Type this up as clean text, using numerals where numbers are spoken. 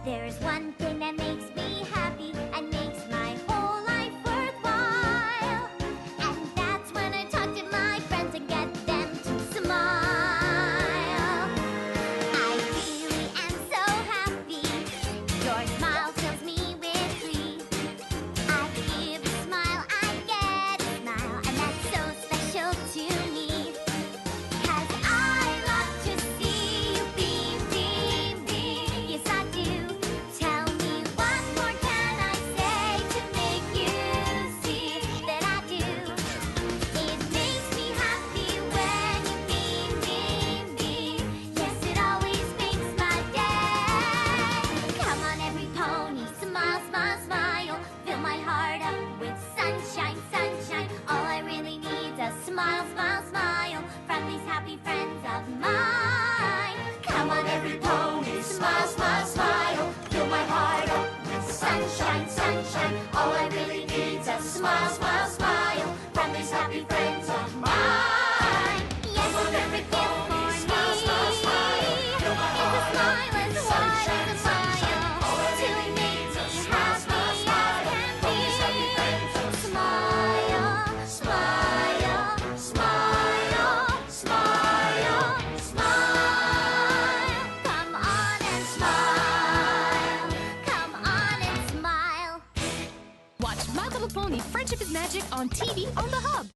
There's one thing that makes me happy and makes my whole life worthwhile, and that's when I talk to my friends and get them to smile. I really am so happy. Your smile fills me with glee. I give a smile, I get a smile, and that's so special to me. 'Cause I love to see you beam, beam, beam. Yes, I do. Tell me what more can I say to make you see that I do. It makes me happy when you beam, beam, beam. Yes, it always makes my day. Come on, every pony, smile, smile, smile. Fill my heart up with sunshine, sunshine. All I really need's a smile, smile, smile from these happy friends of mine. Come on, every pony, smile, smile, smile. Fill my heart up with sunshine, sunshine. All I really need's a smile, smile, smile from these happy friends of mine. Yes, every gift for me. Smile, smile, smile. Fill my heart up with sunshine, sunshine. All I really need's a smile, smile, smile from these happy friends of mine. Smile, smile, smile, smile, smile. Come on and smile. Come on and smile. Watch My Little Pony Friendship is Magic on TV on the Hub.